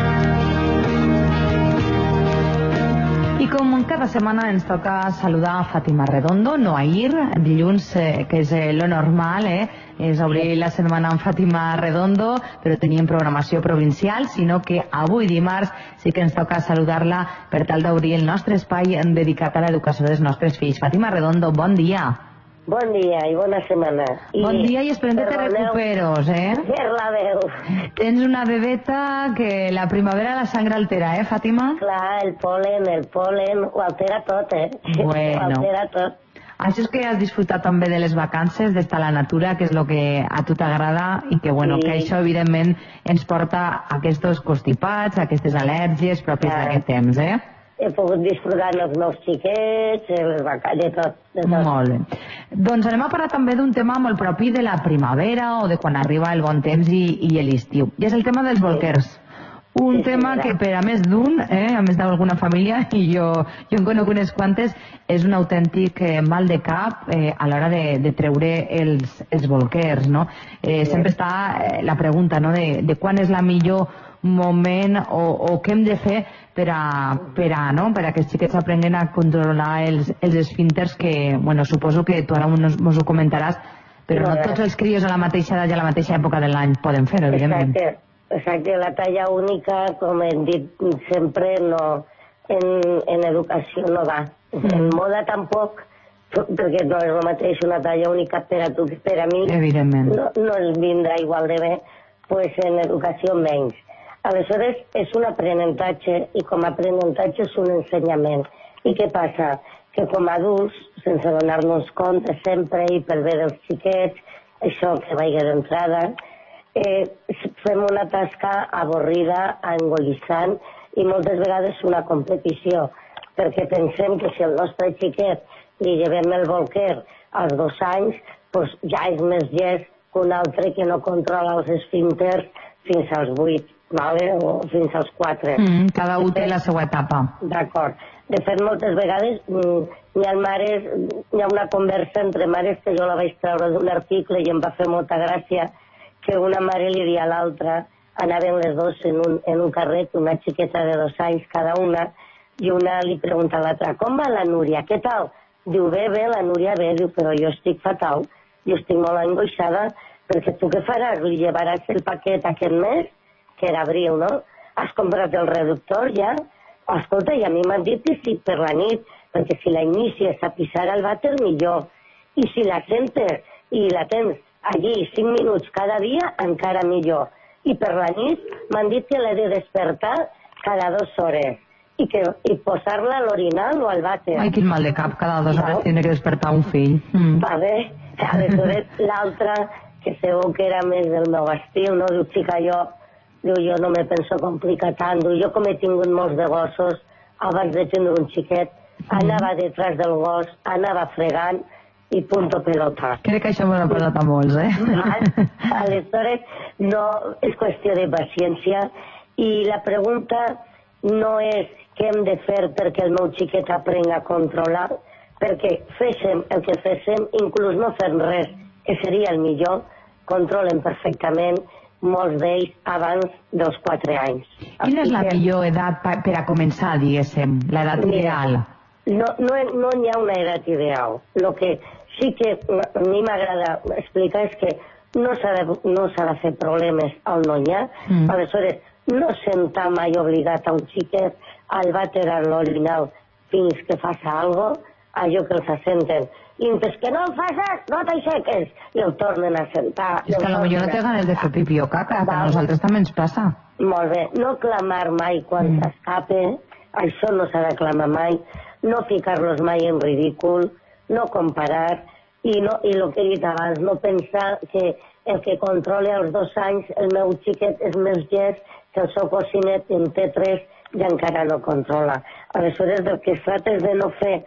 I com cada setmana ens toca saludar a Fàtima Redondo, no ahir, dilluns, que és lo normal, és obrir la setmana amb Fàtima Redondo, però teníem programació provincial, sinó que avui dimarts sí que ens toca saludar-la per tal d'obrir el nostre espai dedicat a l'educació dels nostres fills. Fàtima Redondo, bon dia. Bon dia i bona setmana. Bon dia i esperem que te recuperos, Per la veu. Tens una bebeta que la primavera la sang altera, Fàtima? Clar, el polen ho altera tot, Bueno. Ho altera tot. Això és que has disfrutat també de les vacances, d'estar a la natura, que és el que a tu t'agrada i que, bueno, Sí. que això evidentment ens porta a aquests constipats, a aquestes al·lèrgies pròpies d'aquest temps, He pogut disfrutar els meus xiquets, les vacances, de tot. Molt bé. Doncs anem a parlar també d'un tema molt propi de la primavera o de quan arriba el bon temps i l'estiu. I és el tema dels bolquers. Un tema que per a més d'un, a més d'alguna família, i jo en conec unes quantes, és un autèntic mal de cap a l'hora de treure els bolquers, no? Sempre està la pregunta, no?, de quan és la millor moment o què hem de fer per a que els xiquets aprenguin a controlar els esfínters que, bueno, suposo que tu ara mos ho comentaràs, Però no tots els crios a la mateixa edat i a la mateixa època de l'any poden fer-ho, evidentment. Exacte, la talla única, com hem dit sempre, no, en educació no va. En moda tampoc, perquè no és el mateix una talla única per a tu que per a mi. Evidentment. No es vindrà igual de bé, pues en educació menys. Aleshores, és un aprenentatge, i com a aprenentatge és un ensenyament. I què passa? Que com a adults, sense donar-nos compte sempre i per bé dels xiquets, això que vagi d'entrada, fem una tasca avorrida, engolissant, i moltes vegades una competició, perquè pensem que si el nostre xiquet li llevem el bolquer als 2 anys, doncs ja és més llest que un altre que no controla els esfínters fins als 8, vale? O fins als 4. Cada un té la seva etapa. D'acord. De fet, moltes vegades hi ha una conversa entre mares que jo la vaig treure d'un article i em va fer molta gràcia, que una mare li dia a l'altra, anaven les dues en un carret, una xiqueta de 2 anys cada una, i una li pregunta a l'altra, com va la Núria, què tal? Diu, bé, la Núria bé, diu, però jo estic fatal, jo estic molt angoixada, perquè tu què faràs? Li llevaràs el paquet aquest mes, que era abril, no? Has comprat el reductor ja? Escolta, i a mi m'han dit que sí, per la nit, perquè si la inicies a pisar al vàter, millor. I si la sentes i la tens allí 5 minuts cada dia, encara millor. I per la nit m'han dit que l'he de despertar cada 2 hores i posar-la a l'orinal o al vàter. Ai, quin mal de cap, cada 2 hores tiene que despertar un fill. Va bé. Aleshores, l'altra, que segur que era més del meu estil, no? Diu, xica, jo no me penso complicar tant. Jo com he tingut molts de gossos, abans de tindre un xiquet, anava detrás del gos, anava fregant i punto pelota. Crec que això m'ho ha passat a molts, Aleshores, no és qüestió de paciència, i la pregunta no és què hem de fer perquè el meu xiquet aprenga a controlar, perquè féssim el que féssim, inclús no fem res, que seria el millor, controlen perfectament molts d'ells abans dels 4 anys. Quina és la millor edat per a començar, diguéssim, l'edat ideal? No hi ha una edat ideal. El que sí que a mi m'agrada explicar és que no s'ha de fer problemes al no hi ha. Aleshores, no sentar mai obligat a un xiquet al vàter a l'orinal fins que faci alguna cosa, allò que els assenten. I fins que no el facis, no t'aixeques. I el tornen a sentar. És que potser no té ganes de fer pipí o caca, que a nosaltres també ens passa. Molt bé. No clamar mai quan s'escape, això no s'ha de clamar mai. No ficar-los mai en ridícul, no comparar, i el que he dit abans, no pensar que el que controla als 2 anys, el meu xiquet és més llest que el seu cosinet en té 3 i encara no controla. Aleshores, el que es tracta és de no fer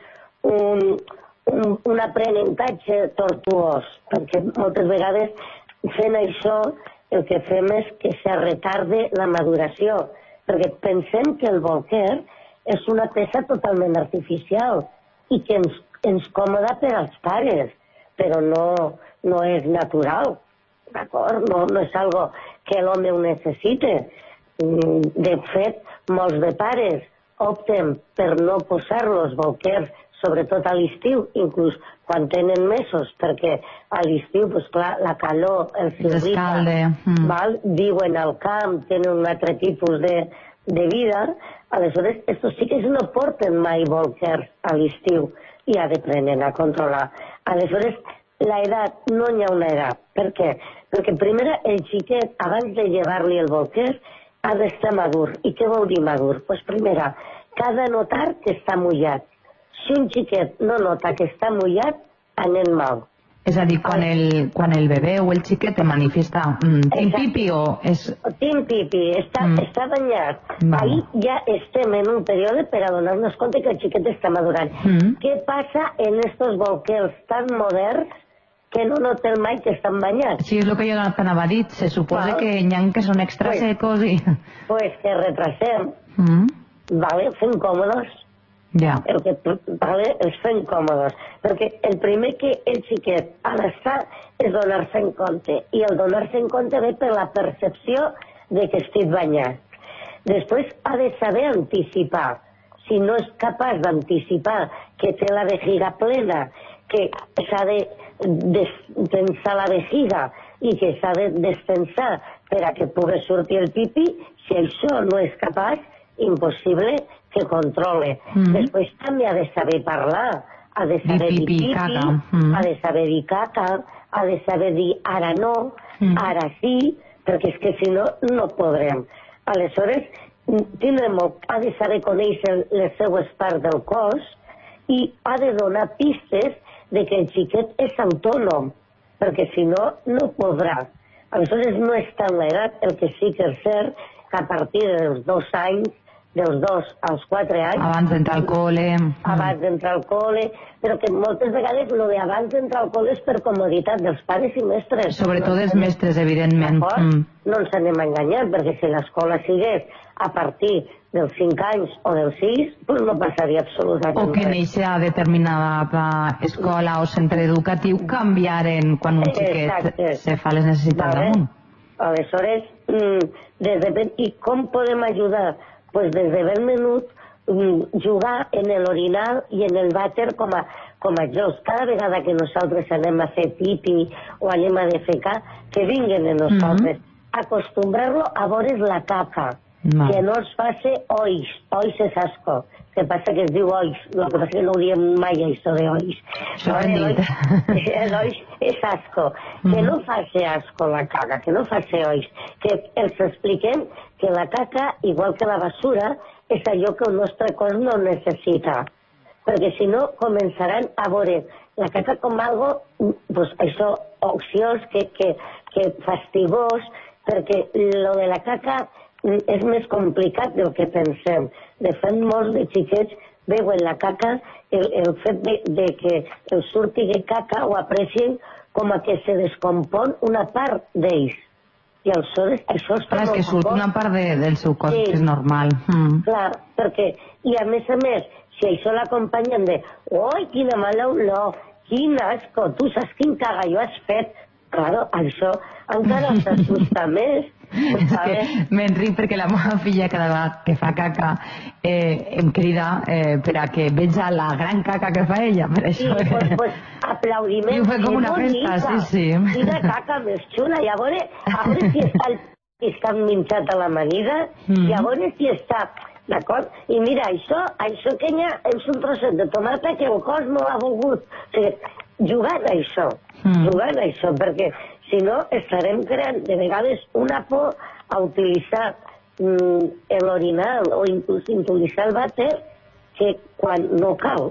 un aprenentatge tortuós, perquè moltes vegades fent això el que fem és que se retarde la maduració, perquè pensem que el bolquer és una peça totalment artificial i que ens còmoda per als pares, però no és natural, d'acord? No és algo que l'home ho necessite. De fet, molts de pares opten per no posar-los bolquers, sobretot a l'estiu, inclús quan tenen mesos, perquè a l'estiu, doncs clar, la calor els irrita, viuen al camp, tenen un altre tipus de vida. Aleshores, estos xiquets no porten mai bolquers a l'estiu i ha d'aprendre a controlar. Aleshores, l'edat, no hi ha una edat. Per què? Perquè primer el xiquet, abans de llevar-li el bolquer, ha d'estar madur. I què vol dir madur? Doncs primer, que ha de notar que està mullat. Si un xiquet no nota que està mullat, anem mal. És a dir, quan el bebè o el xiquet te manifesta tinc pipi o és... Tinc pipi, està banyat. Ahí ja estem en un període per a donar-nos compte que el xiquet està madurant. Què passa en estos bolquers tan moderns que no noten mai que estan banyats? Sí, és el que jo t'anava a dir. Se suposa que hi ha que són extra secos i... Pues que retrasem. Fem còmodes. Ja. Els fem còmodes. Perquè el primer que el xiquet ha d'estar és donar-se en compte. I el donar-se en compte ve per la percepció de que estic banyat. Després ha de saber anticipar. Si no és capaç d'anticipar que té la vejiga plena, que s'ha de tensar la vejiga i que s'ha de destensar per a que pugui sortir el pipi, si això no és capaç, impossible que controle. Després també ha de saber parlar, ha de saber dir pipi, ha de saber dir caca, ha de saber dir ara no, ara sí, perquè és que si no, no podrem. Aleshores, ha de saber conèixer les seues parts del cos i ha de donar pistes de que el xiquet és autònom, perquè si no, no podrà. Aleshores, no és tant l'edat, el que sí que és cert que a partir dels 2 anys, dels 2 als 4 anys... Abans d'entrar al col·le... Abans d'entrar al col·le, però que moltes vegades el d'abans d'entrar al col·le és per comoditat dels pares i mestres. Sobretot dels mestres, evidentment. No ens anem a enganyar, perquè si l'escola sigués a partir dels 5 anys o dels 6, doncs no passaria absolutament res. O que en eixa determinada escola o centre educatiu canviaren quan un xiquet se fa les necessitats damunt. Aleshores, i com podem ajudar? Pues des de ben menut jugar en l'orinal i en el vàter com a jocs. Cada vegada que nosaltres anem a fer pipi o anem a defecar, que vinguen a nosaltres. Acostumbrar-lo a veure's la caca. Que no es faci oix. Oix és asco. Que passa que es diu oix. El que passa que no ho diem mai, això de oix. L'oix és asco. Que no faci asco la caca, que no faci oix. Que els expliquem que la caca, igual que la basura, és allò que el nostre cos no necessita. Perquè si no, començaran a veure la caca com algo, pues això, oxiós, que fastigós, perquè lo de la caca és més complicat del que pensem. De fet, molts de xiquets veuen la caca, el fet de que el surti de caca ho aprecien com a que se descompon una part d'ells. I aleshores això està molt... És que surt una part del seu cos, que és normal. Clar, perquè, i a més, si això l'acompanyen de «Oi, quina mala olor, quin asco, tu saps quin cagalló has fet?» Claro, això encara s'assusta més. És que m'enric perquè la meva filla cada vegada que fa caca em crida per a que veja la gran caca que fa ella. Sí, pues aplaudiments. I ho fa com una festa, sí. Quina caca més xula. I a veure si està el piscat minxat a l'amanida i a veure si està... D'acord? I mira, això que hi ha és un trosset de tomata que el cos no l'ha volgut. O sigui, jugant a això, perquè si no estarem creant de vegades una por a utilitzar l'orinal o inclús utilitzar el vàter que quan no cal.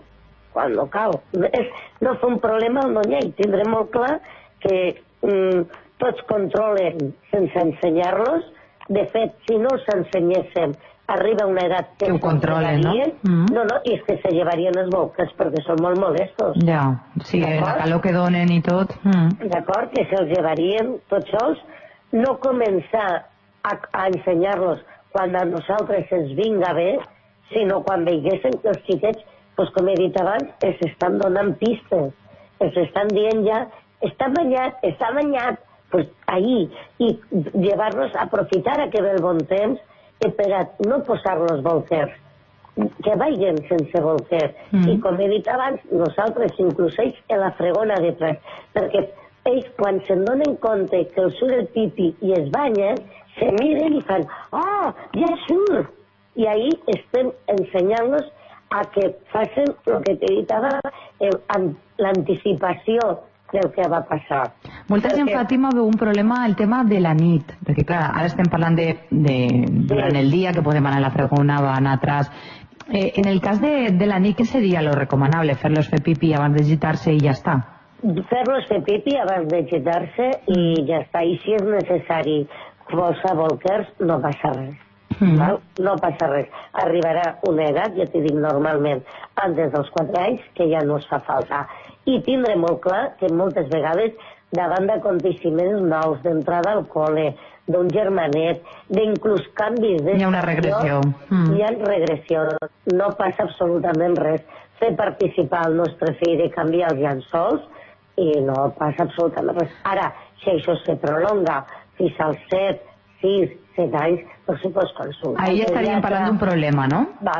No fa un problema al nonyell. Tindrem molt clar que tots controlen sense ensenyar-los. De fet, si no els ensenyéssim, arriba una edat que ho controlen, no? I és que se llevarien els bolques perquè són molt molestos. Ja, sí, la calor que donen i tot. D'acord, que se'ls llevarien tots sols. No començar a ensenyar-los quan a nosaltres ens vinga bé, sinó quan veiguessin que els xiquets, com he dit abans, els estan donant pistes. Els estan dient ja, està banyat, ahir. I llevar-los a aprofitar a que ve el bon temps per a no posar-los bolquers, que vagin sense bolquers. I com he dit abans, nosaltres inclús ells en la fregona de pres, perquè ells quan se'n donen compte que els surt el pipi i es banyen, se miren i fan «Oh, ja surt!» I ahir estem ensenyant-los a que facin el que t'he dit abans, l'anticipació del que va passar. Molta gent, Fàtima, veu un problema el tema de la nit, perquè clar, ara estem parlant durant el dia, que podem anar a la fregona, va anar atrás. En el cas de la nit, què seria lo recomanable? Fer-los fer pipi abans de gitar-se i ja està? Fer-los fer pipi abans de gitar-se i ja està. I si és necessari posar bolquers, no passa res. No passa res. Arribarà una edat, ja t'hi dic normalment, antes dels 4 anys, que ja no es fa falta. I tindré molt clar que moltes vegades davant d'aconteniments nous, d'entrada al col·le, d'un germanet, d'inclús canvis de... Hi ha una regressió. Hi ha regressió. No passa absolutament res. Fer participar el nostre fill de canviar els llençols i no passa absolutament res. Ara, si això se prolonga fins als 7, 6, 7 anys, per supost consulta. Ahí estaríem parlant d'un problema, no? Vale,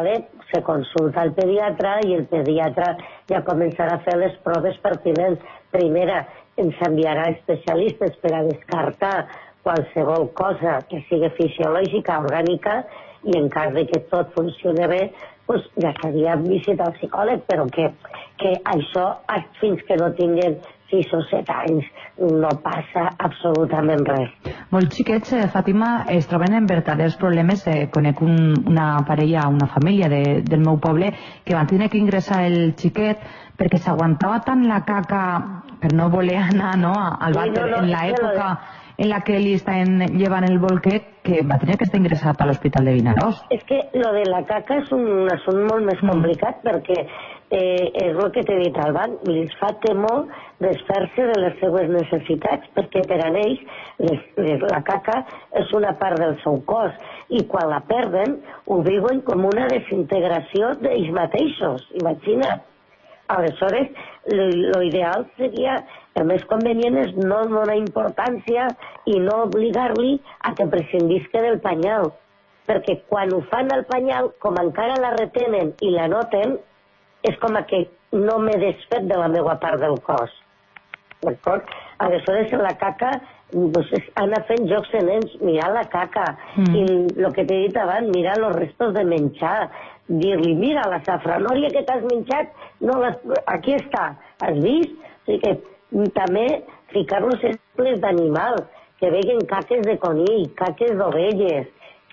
se consulta al pediatre i el pediatre ja començarà a fer les proves pertinents. Primera, ens enviarà especialistes per a descartar qualsevol cosa que sigui fisiològica, orgànica, i en cas de que tot funcioni bé, doncs ja seria visitar al psicòleg, però que això fins que no tinguin 6 o 7 anys no passa absolutament res. Molts xiquets, Fàtima, es troben en verdaders problemes. Conec una parella, una família del meu poble que van tenir que ingressar el xiquet perquè s'aguantava tant la caca per no voler anar al vàter en l'època en la que li estaven llevant el bolquet, que va tenir que estar ingressat a l'Hospital de Vinaròs. És que lo de la caca és un assumpte molt més complicat perquè és el que t'he dit abans, els fa temor desfer-se de les seues necessitats, perquè per a ells la caca és una part del seu cos i quan la perden ho viuen com una desintegració d'ells mateixos, imagina't. Aleshores, l'ideal seria, el més convenient és no donar importància i no obligar-li a que prescindisca del panyal, perquè quan ho fan al panyal, com encara la retenen i la noten, és com que no m'he desfet de la meva part del cos. D'acord? Aleshores, la caca, anar fent jocs de nens, mirar la caca, i el que t'he dit abans, mirar els restos de menjar, dir-li, mira, la safranòria que t'has menjat, aquí està, has vist? O sigui que també ficar-los exemples d'animals, que vegin caques de conill, caques d'ovelles,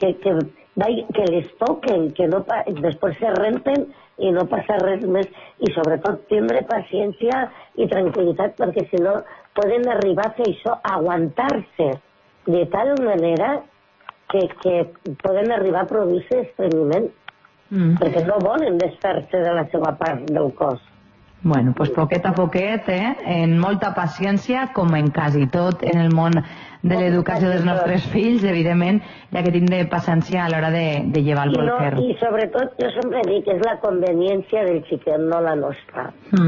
que les toquen, que després se renten i no passa res més, i sobretot tindre paciència i tranquil·litat, perquè si no poden arribar a fer això, aguantar-se de tal manera que poden arribar a produir-se estrenyiment, perquè no volen desfer-se de la seva part del cos. Bueno, pues poquet a poquet, en molta paciència, com en quasi tot en el món de l'educació dels nostres fills, evidentment, ja que tindré paciència a l'hora de llevar el bolquer. I sobretot, jo sempre dic que és la conveniència del xiquet, no la nostra.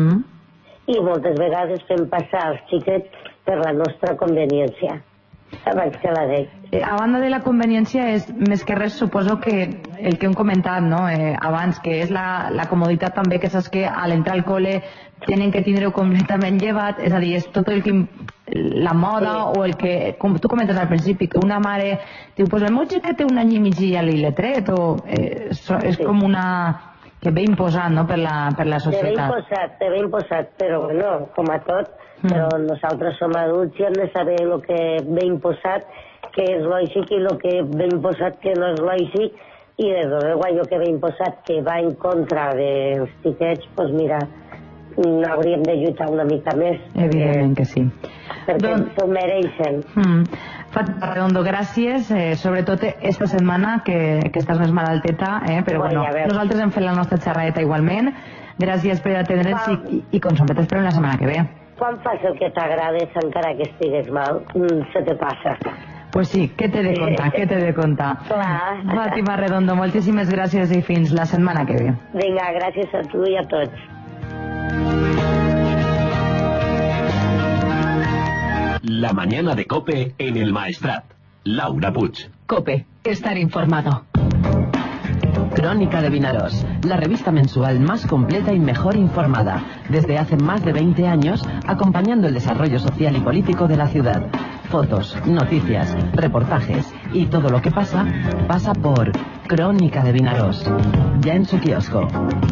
I moltes vegades fem passar els xiquets per la nostra conveniència. Abans que la dec. A banda de la conveniència, és més que res, suposo que el que hem comentat abans, que és la comoditat també, que saps que a l'entrar al col·le tenen que tindre-ho completament llevat, és a dir, és tot el que la moda o el que, com tu comentes al principi, que una mare diu, pues el meu xiquet té un any i mig i ja l'he tret, o és com una que ve imposat per la societat. Te ve imposat, però bueno, com a tot, però nosaltres som adults i hem de saber el que ve imposat, que és lògic, i el que ve imposat que no és lògic, i des de allò que ve imposat que va en contra dels xiquets, doncs mira, hauríem de lluitar una mica més. Evidentment que sí. Perquè s'ho mereixen. Fàtima Redondo, gràcies, sobretot esta setmana que estàs més malalteta, però bueno, nosaltres hem fet la nostra xerradeta igualment. Gràcies per atendre'ns i com sempre t'esperem la setmana que ve. Quan fas el que t'agrades, encara que estigues mal, se te passa. Pues sí, què t'he de contar, Clar. Fàtima Redondo, moltíssimes gràcies i fins la setmana que ve. Vinga, gràcies a tu i a tots. La mañana de COPE en el Maestrat. Laura Puig. COPE, estar informado. Crónica de Vinaròs, la revista mensual más completa y mejor informada, desde hace más de 20 años, acompañando el desarrollo social y político de la ciudad. Fotos, noticias, reportajes y todo lo que pasa, pasa por Crónica de Vinaròs. Ya en su kiosco.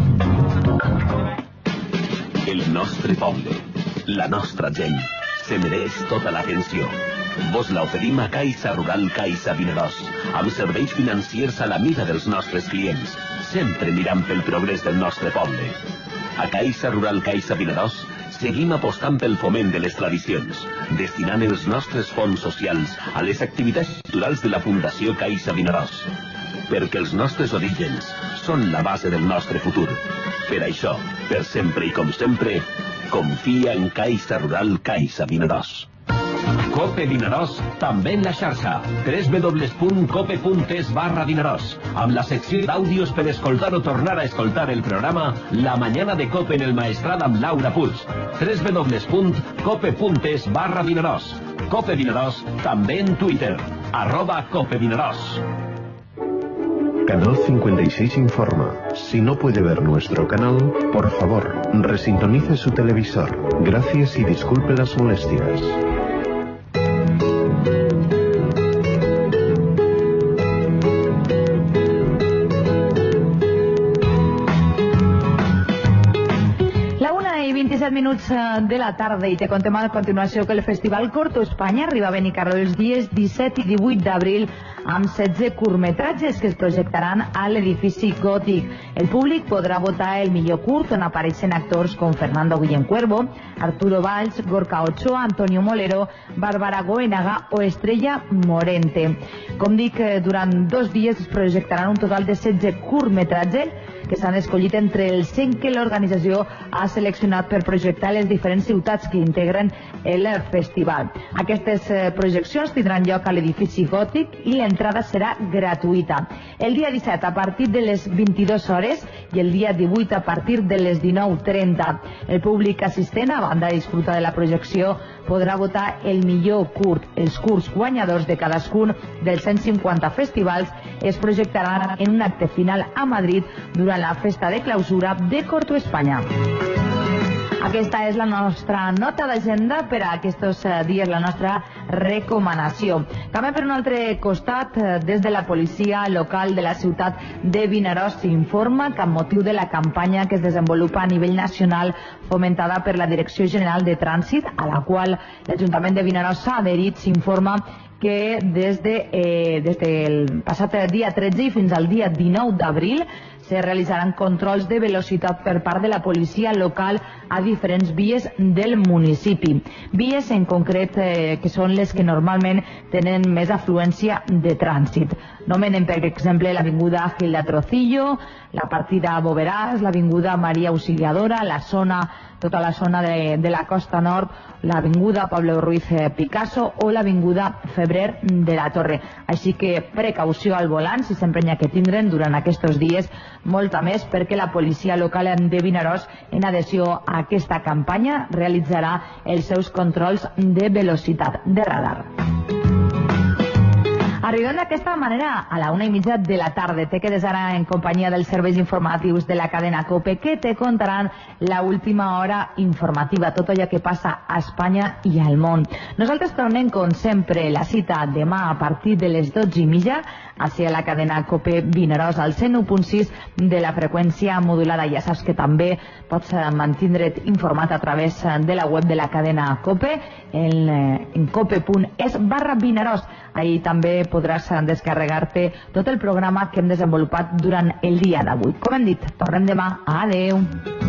El nostre poble, la nostra gent, se mereix tota l'atenció. Vos l'oferim a Caixa Rural Caixa Vinaròs, amb serveis financiers a la mida dels nostres clients, sempre mirant pel progrés del nostre poble. A Caixa Rural Caixa Vinaròs seguim apostant pel foment de les tradicions, destinant els nostres fons socials a les activitats culturals de la Fundació Caixa Vinaròs. Perquè els nostres orígens són la base del nostre futur. Per això, per sempre i com sempre, confia en Caixa Rural Caixa Vinaròs. COPE Vinaròs, també en la xarxa, www.cope.es/Vinaròs, amb la secció d'àudios per escoltar o tornar a escoltar el programa La Mañana de COPE en el Maestrat amb Laura Puig, www.cope.es/Vinaròs. COPE Vinaròs, també en Twitter, @COPE Vinaròs. Canal 56 informa. Si no puede ver nuestro canal, por favor, resintonice su televisor. Gracias y disculpe las molestias. La 1:27 de la tarda i te contem a continuació que el Festival Corto Espanya arriba a Benicarló els dies 17 i 18 d'abril amb 16 curtmetratges que es projectaran a l'edifici Gòtic. El públic podrà votar el millor curt on apareixen actors com Fernando Guillén Cuervo, Arturo Valls, Gorka Ochoa, Antonio Molero, Bárbara Goenaga o Estrella Morente. Com dic, durant 2 dies es projectaran un total de 16 curtmetratges que s'han escollit entre els 100 que l'organització ha seleccionat per projectar les diferents ciutats que integren el festival. Aquestes projeccions tindran lloc a l'edifici Gòtic i l'entrada serà gratuïta. El dia 17 a partir de les 22 hores i el dia 18 a partir de les 19:30. El públic assistent, a banda de disfrutar de la projecció, podrà votar el millor curt. Els curts guanyadors de cadascun dels 150 festivals es projectaran en un acte final a Madrid durant la festa de clausura de Corto Espanya. Aquesta és la nostra nota d'agenda per a aquests dies, la nostra recomanació. També per un altre costat, des de la policia local de la ciutat de Vinaròs s'informa que amb motiu de la campanya que es desenvolupa a nivell nacional fomentada per la Direcció General de Trànsit, a la qual l'Ajuntament de Vinaròs s'ha adherit, s'informa que des del passat dia 13 i fins al dia 19 d'abril se realitzaran controls de velocitat per part de la policia local a diferents vies del municipi. Vies en concret que són les que normalment tenen més afluència de trànsit. Nomenen, per exemple, l'avinguda Gilda Trocillo, la partida Boveràs, l'avinguda Maria Auxiliadora, tota la zona de la Costa Nord, l'avinguda Pablo Ruiz Picasso o l'avinguda Febrer de la Torre. Així que precaució al volant, si s'emprenya que tindren durant aquests dies, molta més, perquè la policia local de Vinaròs, en adhesió a aquesta campanya, realitzarà els seus controls de velocitat de radar. Arribem d'aquesta manera a la 1:30 de la tarda. Te quedes ara en companyia dels serveis informatius de la cadena COPE, que te contaran la última hora informativa, tot allò que passa a Espanya i al món. Nosaltres tornem, com sempre, la cita demà a partir de les 12:30 hacia la cadena COPE Vinaròs al 101.6 de la freqüència modulada. Ja saps que també pots mantindre't informat a través de la web de la cadena COPE en cope.es/Vinaròs. Ahí també podràs descarregar-te tot el programa que hem desenvolupat durant el dia d'avui. Com hem dit, tornem demà. Adeu.